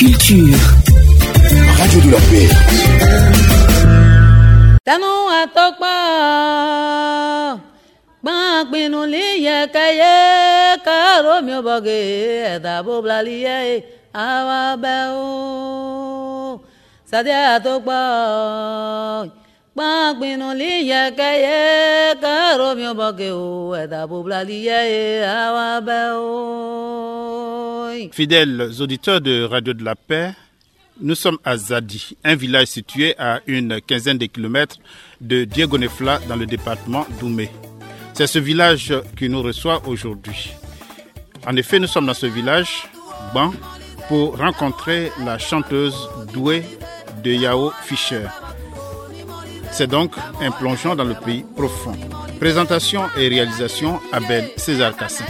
Culture. Radio de la paix. Tano atokpa Bankbinu liye kaye Karo mi oboge Edabo blaliye Awabeo Sadia atokpa Bankbinu liye kaye Karo mi oboge Edabo blaliye Awabeo. Fidèles auditeurs de Radio de la Paix, nous sommes à Zadi, un village situé à une quinzaine de kilomètres de Diegonefla dans le département d'Oumé. C'est ce village qui nous reçoit aujourd'hui. En effet, nous sommes dans ce village, Ban, pour rencontrer la chanteuse douée de Yao Fischer. C'est donc un plongeon dans le pays profond. Présentation et réalisation, Abel César Kassin.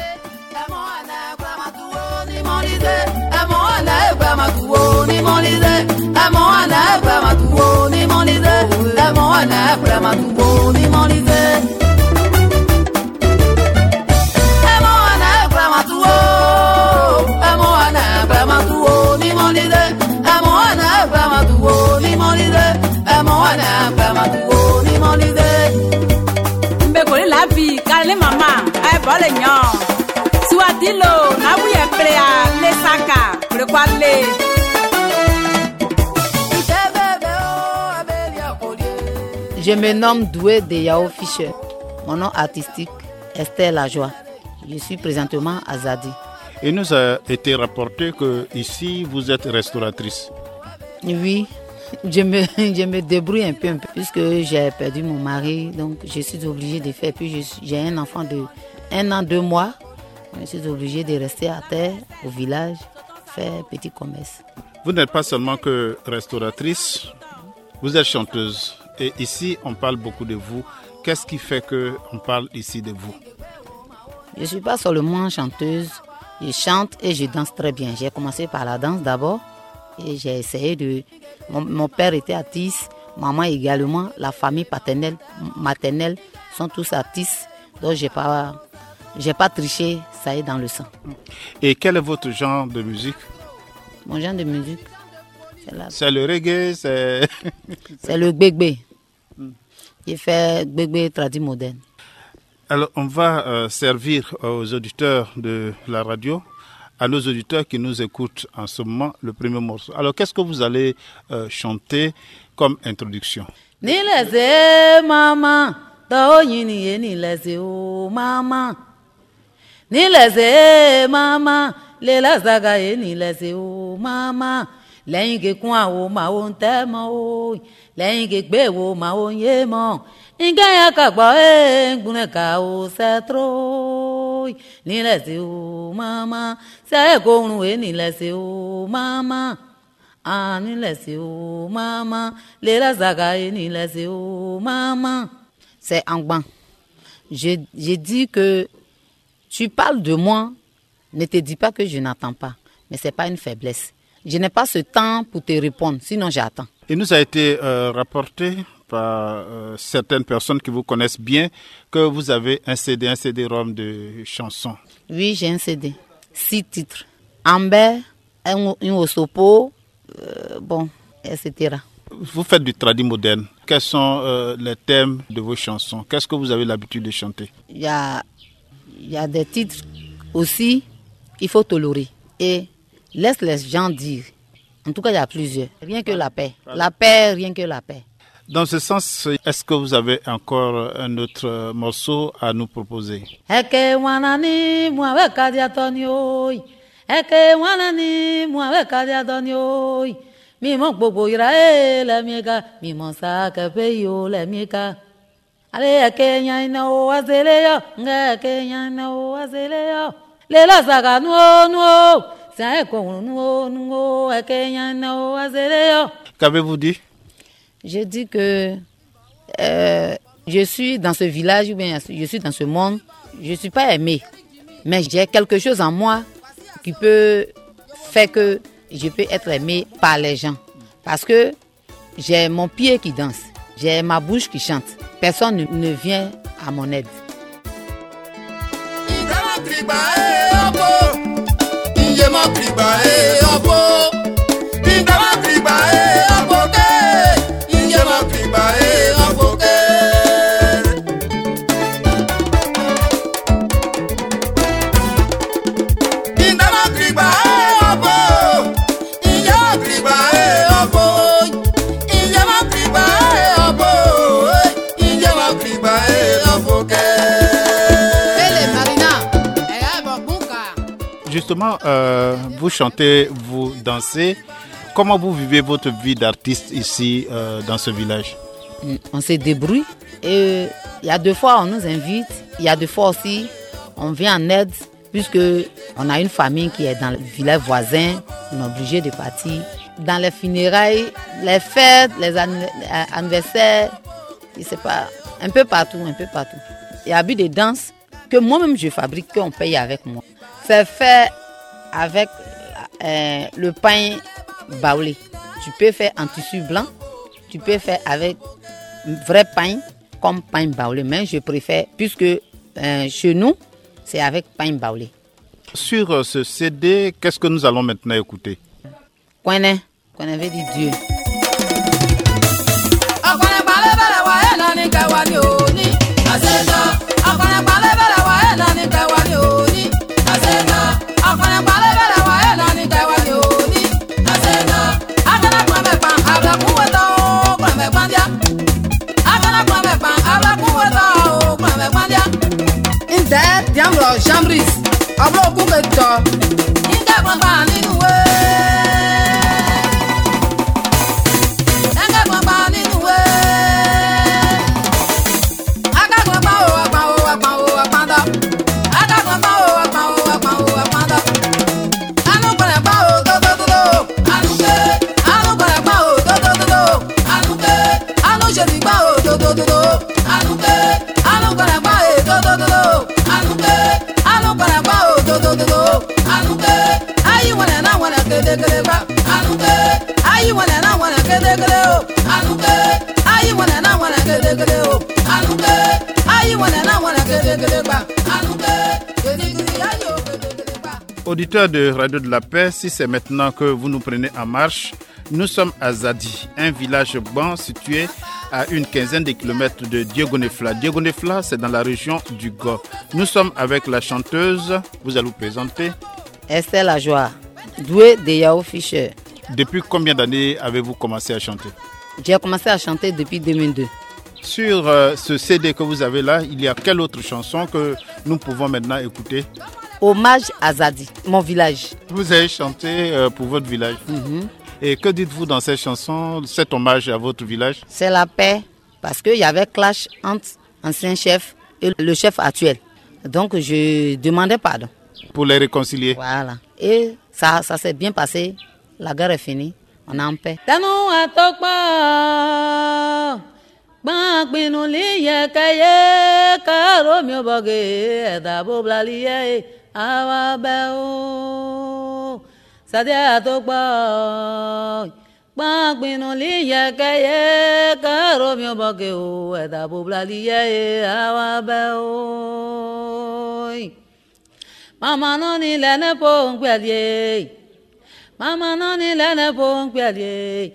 Je me nomme Doué de Yao Fischer. Mon nom artistique, Esther Lajoie. Je suis présentement à Zadi. Il nous a été rapporté que ici vous êtes restauratrice. Oui, je me débrouille un peu puisque j'ai perdu mon mari, donc je suis obligée de faire. Puis j'ai un enfant de 1 an, 2 mois. Je suis obligée de rester à terre, au village, faire petit commerce. Vous n'êtes pas seulement que restauratrice, vous êtes chanteuse. Et ici, on parle beaucoup de vous. Qu'est-ce qui fait qu'on parle ici de vous? Je ne suis pas seulement chanteuse, je chante et je danse très bien. J'ai commencé par la danse d'abord et j'ai essayé de... Mon père était artiste, maman également, la famille paternelle, maternelle sont tous artistes. Donc j'ai pas triché, ça est dans le sang. Et quel est votre genre de musique? Mon genre de musique, c'est le reggae, c'est le gbegbe. J'ai fait gbegbe traduit moderne. Alors on va servir aux auditeurs de la radio, à nos auditeurs qui nous écoutent en ce moment, le premier morceau. Alors qu'est-ce que vous allez chanter comme introduction? Ni laisse maman, taoyini ni laisse o maman. Ni laisse maman, le lazaga ni laisse o maman. Lẹ́yìn kíkún àwo màá ń tẹ́ mọ́ o, lẹ́yìn kígbé wo màá ń yé mọ́. Ìgẹ́yà kàgbọ́ gbúnẹ̀ ká o sẹ́tró. Nílẹ̀ sí o máma, sẹ́ẹ̀kọ́rùn nílẹ̀ sí o máma. Nílẹ̀ sí o máma, lélẹ̀ zàgà nílẹ̀ sí o máma. C'est Angban. J'ai dit que tu parles de moi, ne te dis pas que je n'attends pas, mais ce n'est pas une faiblesse. Je n'ai pas ce temps pour te répondre, sinon j'attends. Il nous a été rapporté par certaines personnes qui vous connaissent bien que vous avez un CD-ROM de chansons. Oui, j'ai un CD. 6 titres. Amber, un Osopo, etc. Vous faites du tradi moderne. Quels sont les thèmes de vos chansons? Qu'est-ce que vous avez l'habitude de chanter? Il y a des titres aussi, il faut tolérer. Et laisse les gens dire. En tout cas, il y a plusieurs. Rien que la paix. La paix, rien que la paix. Dans ce sens, est-ce que vous avez encore un autre morceau à nous proposer? Eke wanani mwawe kadia tonioy. Eke wanani mwawe kadia tonioy. Mi mon bobo irae la mieka. Mi mon sakape yo la mieka. Ale eke nyana o azele yo. Nga eke nyana o azele yo. Lela saga no. Qu'avez-vous dit? Je dis que je suis dans ce village, ou bien je suis dans ce monde, je ne suis pas aimée. Mais j'ai quelque chose en moi qui peut faire que je peux être aimée par les gens. Parce que j'ai mon pied qui danse, j'ai ma bouche qui chante. Personne ne vient à mon aide. justement, vous chantez, vous dansez. Comment vous vivez votre vie d'artiste ici dans ce village? On se débrouille et il y a 2 fois on nous invite, il y a 2 fois aussi on vient en aide puisque on a une famille qui est dans le village voisin, on est obligé de partir. Dans les funérailles, les fêtes, les anniversaires, je sais pas, un peu partout. Il y a des danses que moi-même je fabrique, qu'on paye avec moi. C'est fait avec le pain baoulé. Tu peux faire en tissu blanc, tu peux faire avec vrai pain, comme pain baoulé. Mais je préfère, puisque chez nous, c'est avec pain baoulé. Sur ce CD, qu'est-ce que nous allons maintenant écouter? Qu'on avait dit Dieu. Chambris, ablo kuketo, inga kwamba ninuwe, inga kwamba ninuwe, aga kwamba o akpanda, aga kwamba o akpanda, anu kwamba o do, anuke, anu kwamba o do, anuke, anu jeti kwamba o do, anuke, anu kwamba o do, anuke. Auditeurs de Radio de la Paix, si c'est maintenant que vous nous prenez en marche, nous sommes à Zadi, un village ban situé à une quinzaine de kilomètres de Diegonefla. Diegonefla, c'est dans la région du Go. Nous sommes avec la chanteuse, vous allez vous présenter. Estelle Lajoie, douée de Yao Fischer. Depuis combien d'années avez-vous commencé à chanter? J'ai commencé à chanter depuis 2002. Sur ce CD que vous avez là, il y a quelle autre chanson que nous pouvons maintenant écouter? Hommage à Zadi, mon village. Vous avez chanté pour votre village. Et que dites-vous dans cette chanson, cet hommage à votre village? C'est la paix, parce qu'il y avait clash entre l'ancien chef et le chef actuel. Donc je demandais pardon. Pour les réconcilier. Voilà. Et ça s'est bien passé. La guerre est finie. On est en paix. Sadia tokba gbanu liye kaye karo mi oboge o eda bobla liye awa be o mama no ni lene po ngbelie mama no ni lene po ngbelie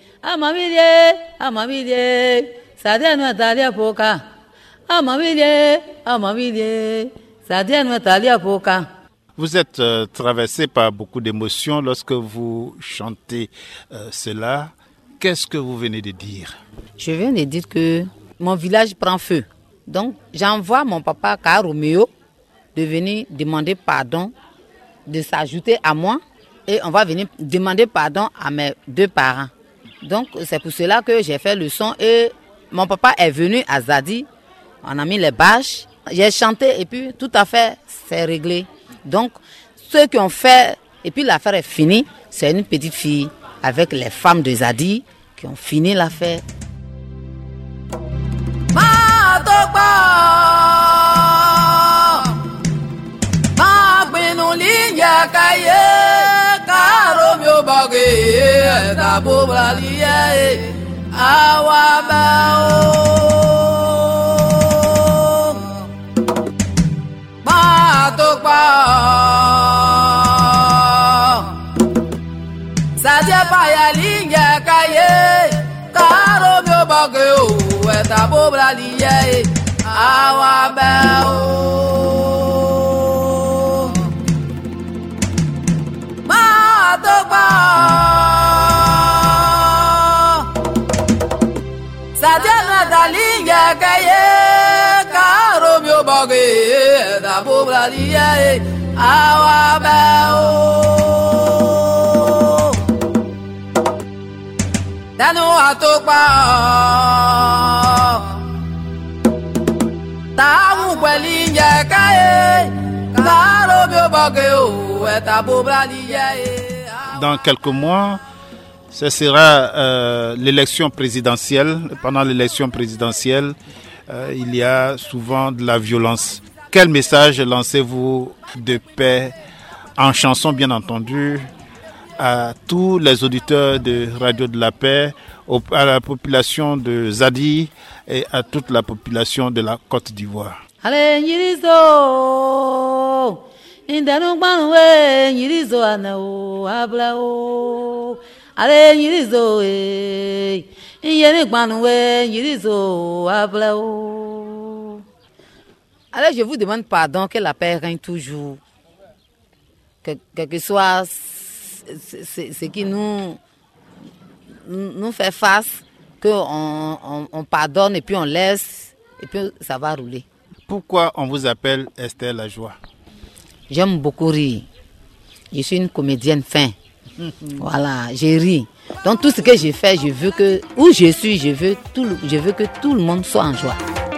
amamilie sadia no talia poka amamilie sadia no talia poka. Vous êtes traversé par beaucoup d'émotions lorsque vous chantez cela. Qu'est-ce que vous venez de dire? Je viens de dire que mon village prend feu. Donc, j'envoie mon papa Romeo de venir demander pardon, de s'ajouter à moi. Et on va venir demander pardon à mes 2 parents. Donc, c'est pour cela que j'ai fait le son. Et mon papa est venu à Zadi. On a mis les bâches. J'ai chanté et puis tout à fait, c'est réglé. Donc, ceux qui ont fait, et puis l'affaire est finie, c'est une petite fille avec les femmes de Zadi qui ont fini l'affaire. Sadia paya linga kaye karo mi oboge o eta bobra liye awa be o ma tokpa Sadia na linga kaye karo mi oboge eta bobra liye awa be Danu atokpa Tamu kweli njekae Karo bioboke o etabobra liye. Dans quelques mois, ce sera l'élection présidentielle. Pendant l'élection présidentielle, il y a souvent de la violence. Quel message lancez-vous de paix, en chanson bien entendu, à tous les auditeurs de Radio de la Paix, à la population de Zadi et à toute la population de la Côte d'Ivoire? Allez, Nyirizo, indanu banwe, Nyirizo anao, ablao. Allez, Nyirizo, indanu banwe, Nyirizo, ablao. Allez, je vous demande pardon, que la paix règne toujours. Quel que soit ce qui nous fait face, qu'on pardonne et puis on laisse, et puis ça va rouler. Pourquoi on vous appelle Esther la joie? J'aime beaucoup rire. Je suis une comédienne fin. Voilà, je ris. Donc tout ce que je fais, je veux que, où je suis, je veux que tout le monde soit en joie.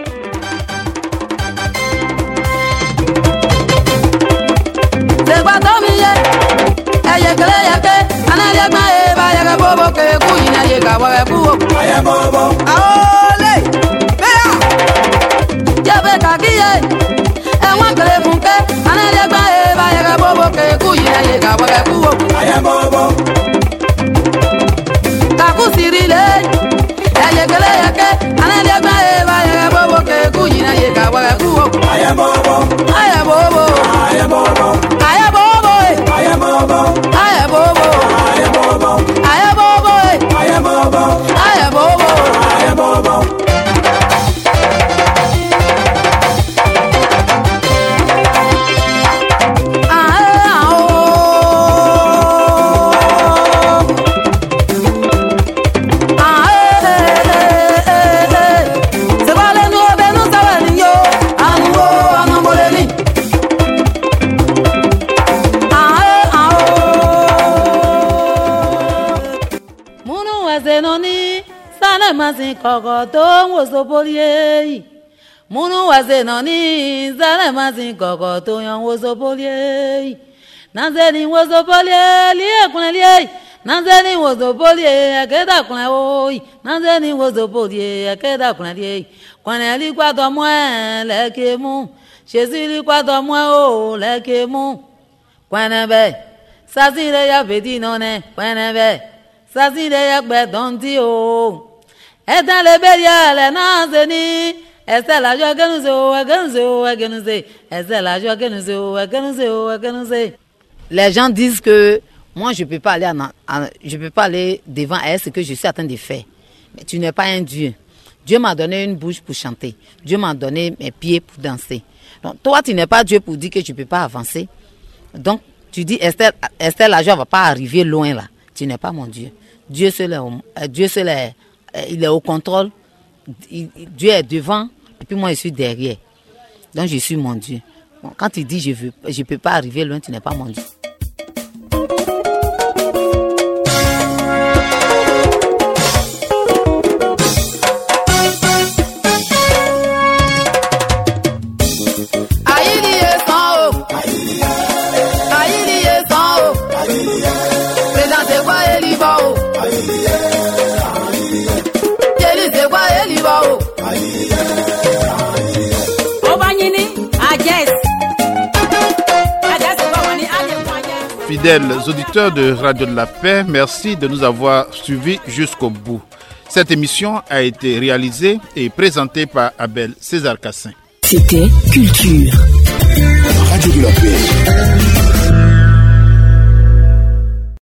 Munu wazenoni zale mazin kokoto yon wozopolie. Nanzeni wozopolie liye kunlie. Nanzeni wozopolie akeda kunoi. Nanzeni wozopolie akeda kunlie. Kwaneli kwa to moi lekemu. Jésus li kwa to moi o lekemu. Kwanebe sazire ya bedi none kwanebe. Sazire ya bedonti o. Etan le beria le nanzeni. C'est la joie que nous avons. C'est la joie que nous avons. Les gens disent que moi je peux pas aller devant elle, ce que je suis en train de faire. Mais tu n'es pas un Dieu. Dieu m'a donné une bouche pour chanter. Dieu m'a donné mes pieds pour danser. Donc toi tu n'es pas Dieu pour dire que tu peux pas avancer. Donc tu dis Esther la joie va pas arriver loin là. Tu n'es pas mon Dieu. Dieu seul il est au contrôle. Dieu est devant. Et puis moi je suis derrière. Donc je suis mon Dieu. Bon, quand tu dis je peux pas arriver loin, tu n'es pas mon Dieu. Fidèles auditeurs de Radio de la Paix, merci de nous avoir suivis jusqu'au bout. Cette émission a été réalisée et présentée par Abel César Cassin. C'était Culture. Radio de la Paix.